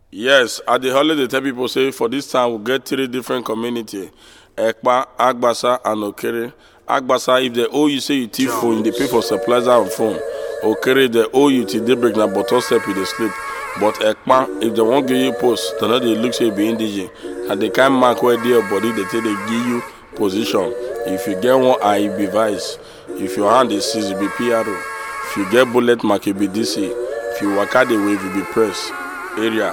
Yes, at the holiday, tell people say for this time we'll get 3 different community: Ekpa, Agbasa, and Okere. Agbasa, if they owe you say you thief phone, they pay for supplies and phone. Okere, they owe you till daybreak na bottom step you dey sleep. But Ekpa, if they won't give you post, they know they look say you be indigent. And they can't mark where their body, they say they give you position. If you get one eye, you be vice. If your hand is seized, you be PRO. If you get bullet mark, you be DC. If you walk out the wave, you be press. Area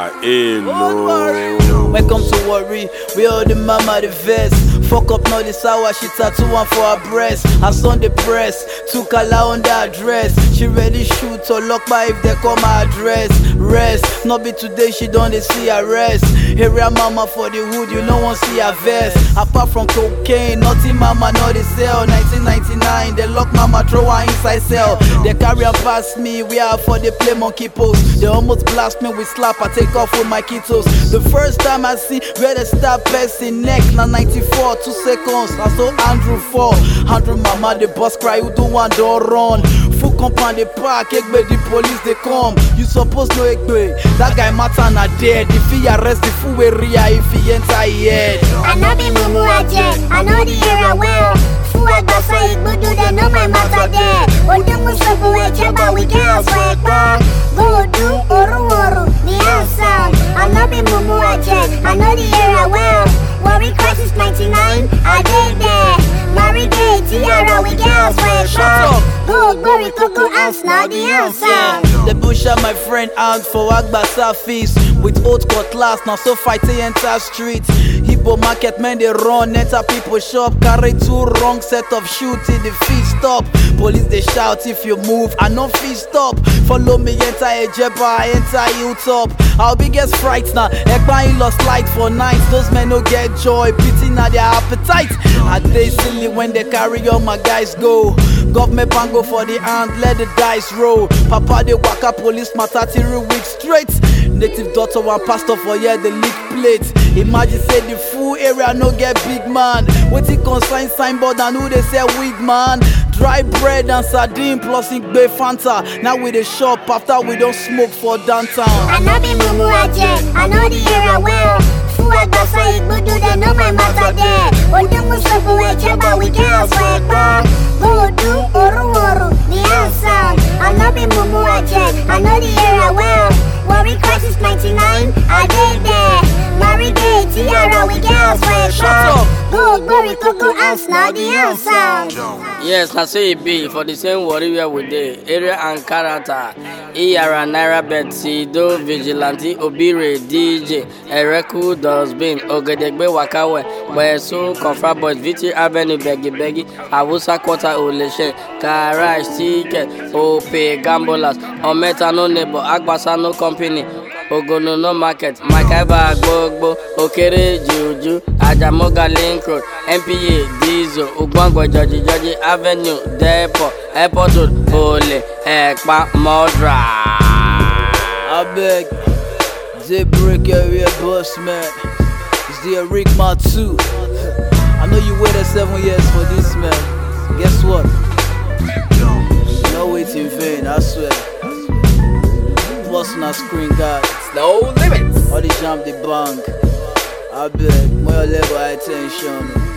hello. Welcome to Worry, we all the mama the vest. Fuck up now this hour, she tattoo one for her breast. Her son the press, took her on the address. She ready shoot or lock by if they come her address. Rest, not be today she don't they see her rest. Area mama for the hood, you no one see her vest. Apart from cocaine, nothing mama know they sell. 1999, they lock mama throw her inside cell. They carry her past me, we are for the play monkey pose. They almost blast me with slap, I take off with my kitos. The first time I see where they start pressing neck, na 94, 2 seconds, I saw Andrew fall. Andrew mama, the boss cry, you do one door run. Full compound the park, Egbe the police they come. You supposed to Egbe, that guy matter na dead. If he arrest the full area, if he enter head. I know the mumu aje, I know the area well. Full Agbasa Igbodu, they know my matter there. Odumu sobu ejeba, we girls work back. Go do oru, the answer. I know the mumu aje, I know the area well. Worry crisis 99, I did there. Mary Gay, Tiara, we girls work back. Go worry Coco ants, now the answer. The busher my friend out for Agbasa feast. With old cutlass, now so fight they enter street. Hippo market men they run, enter people shop. Carry 2 wrong set of shoot till the feet stop. Police they shout if you move, I no feet stop. Follow me enter Ejeba, enter Hilltop. Our biggest fright now, Ekpa lost light for nights. Those men no get joy, pity na their appetite. I they silly when they carry all my guys go. Government bango for the hand, let the dice roll. Papa they waka police matter 3 weeks straight. Native daughter one pastor for here the leak plate. Imagine say the full area no get big man. What it consign signboard and who they say weed man. Dry bread and sardine plus Igbe Fanta. Now we the shop after we don't smoke for downtown. I know the mumu aje, I know the area well. Full Agbasa Igbodu, they know my matter there. Odumu sobu ejeba, we girls work back. Go do oru, the answer. I know the mumu aje, I know the area well. Worry crisis 99, I did there. Mary Gay, Tiara, we girls work back. Go worry Coco ants, now the answer. Yes, I say it be for the same worry where we dey. Area and character. Iyara, Naira Bet, Sido, Vigilante, Obire, DJ, Ereku, Dustbin, Ogedegbe, Wakawe, Wesu, Confra Boys, Victory Avenue, Beggy, Awusa Quarter, Oleshe, Karash, Ticket, Ope, Gambolas, Ometa no neighbor, Agbasa no company. Ogono no market, Makaiba Gbogbo, Okere Juju, Ajamoga Link Road, MPA, Diesel, Ugwango Georgie Avenue, Depot, Airport Road, Ole, Ekpa, Modra. I beg, J-Brick area boss man. It's the Rick Matu. I know you waited 7 years for this man. Guess what? No wait in vain, I swear. Plus on screen guard. No limits. All the jump the bank. I beg, more level attention.